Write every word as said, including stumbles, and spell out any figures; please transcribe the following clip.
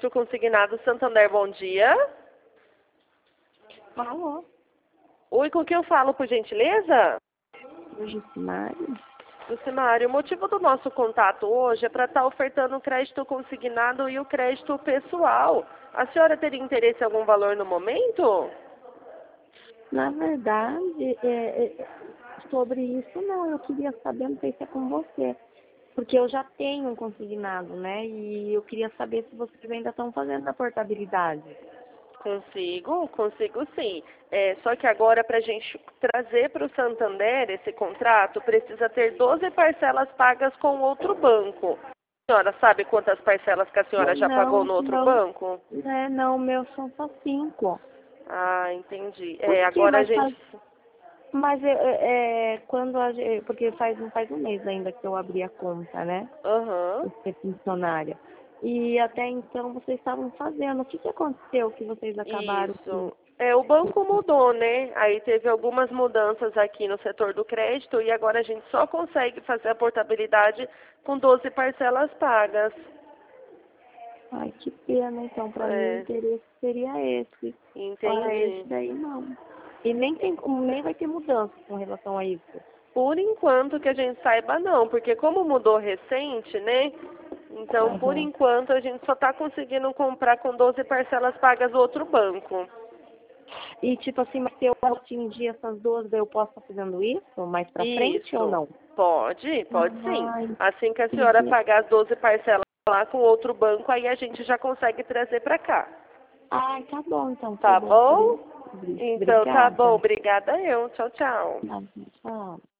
Crédito Consignado Santander, bom dia. Alô? Oi, com quem eu falo, por gentileza? Jucimário? Jucimário, o motivo do nosso contato hoje é para estar ofertando o crédito consignado e o crédito pessoal. A senhora teria interesse em algum valor no momento? Na verdade, é, é, sobre isso não, eu queria saber, não sei se é com você, porque eu já tenho um consignado, né? E eu queria saber se vocês ainda estão fazendo a portabilidade. Consigo, consigo sim. É, só que agora, para a gente trazer para o Santander esse contrato, precisa ter doze parcelas pagas com outro banco. A senhora sabe quantas parcelas que a senhora já pagou Não, no outro não, banco? é, não, meu são só cinco. Ah, entendi. Por É, quê? agora a Mas faz, gente... mas é, é, é, quando a gente, porque faz, não faz um mês ainda que eu abri a conta, né? Aham. De ser funcionária. E até então vocês estavam fazendo. O que, que aconteceu que vocês acabaram com... Isso. É, o banco mudou, né? Aí teve algumas mudanças aqui no setor do crédito e agora a gente só consegue fazer a portabilidade com doze parcelas pagas. Ai, que pena, então, para mim o É, interesse seria esse. Fora esse entendi. daí, não. E nem, tem, nem vai ter mudança com relação a isso. Por enquanto que a gente saiba não, porque como mudou recente, né? Então, por Uhum. enquanto, a gente só está conseguindo comprar com doze parcelas pagas do outro banco. E tipo assim, mas se eu atingir essas duas, eu posso estar fazendo isso mais pra frente ou Isso. não? Pode, pode sim. Ah, Assim que a senhora entendi. pagar as doze parcelas lá com outro banco, aí a gente já consegue trazer para cá. Ah, tá bom, então, tá Tá bom. bom? Então tá bom. Obrigada. Obrigada eu. Tchau, tchau. Tá, tchau.